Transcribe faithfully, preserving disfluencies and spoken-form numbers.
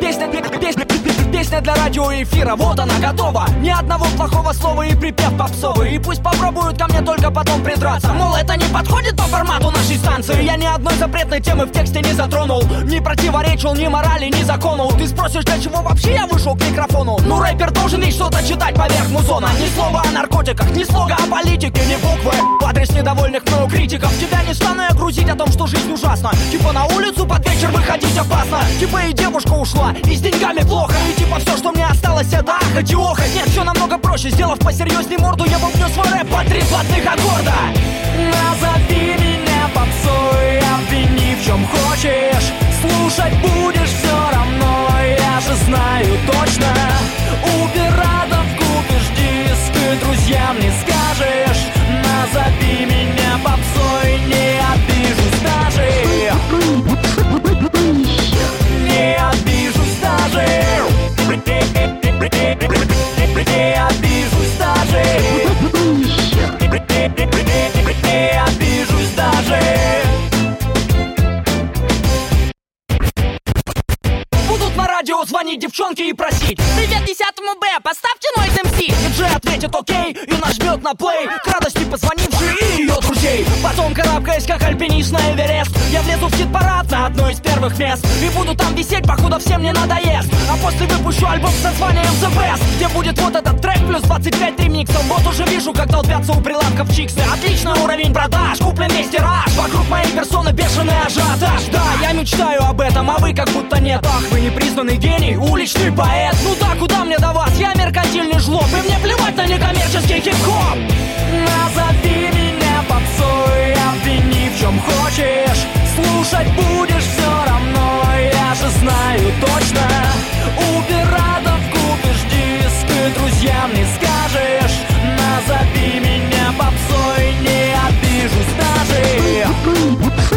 Песня, песня, песня для радиоэфира, вот она готова. Ни одного плохого слова и припев попсовый. И пусть попробуют ко мне только потом придраться. Мол, это не подходит по формату нашей станции. Я ни одной запретной темы в тексте не затронул, не противоречил ни морали, ни закону. Ты спросишь, для чего вообще я вышел к микрофону? Ну, рэпер должен ведь что-то читать поверх музона. Ни слова о наркотиках, ни слога о политике, ни буквы в адрес недовольных мною критиков. Тебя не стану я грузить о том, что жизнь ужасна. Типа на улицу под вечер выходить опасно. Типа и девушка ушла, и с деньгами плохо. И типа все, что мне осталось, это ахать и охать. Нет, все намного проще, сделав посерьезней морду, я бубню свой рэп по три золотых аккорда. Назови меня попсой, обвини в чем хочешь. Слушать будешь все равно, я же знаю точно. У пиратов купишь диск и друзьям не скажешь. Назови меня попсой, не обижусь даже. Не обижусь даже. Не обижусь даже. Не обижусь даже. Будут на радио звонить девчонки и просить: привет десятому Б, поставьте Noise эм си. Диджей ответит окей и нажмет на плей, к радости позвонившей и ее друзей. Потом, карабкаясь как альпинист на Эверест, я влезу в хит-парад на одно из первых мест. И буду там висеть, покуда всем не надоест. А после выпущу альбом с названием The Best, где будет вот этот трек плюс двадцать пять ремиксов. Вот уже вижу, как толпятся у прилавков чиксы. Отличный уровень продаж, куплен весь тираж. Вокруг моей персоны бешеный ажиотаж. Да, я мечтаю об этом, а вы как будто нет. Ах, вы непризнанный гений, уличный поэт. Ну да, куда мне до вас, я меркантильный жлоб. И мне плевать на некоммерческий хип-хоп. Назови меня попсой, обвини в чем хочешь. Слушать будешь все равно, я же знаю точно. У пиратов купишь диск и друзьям не скажешь. Назови меня попсой, не обижусь даже.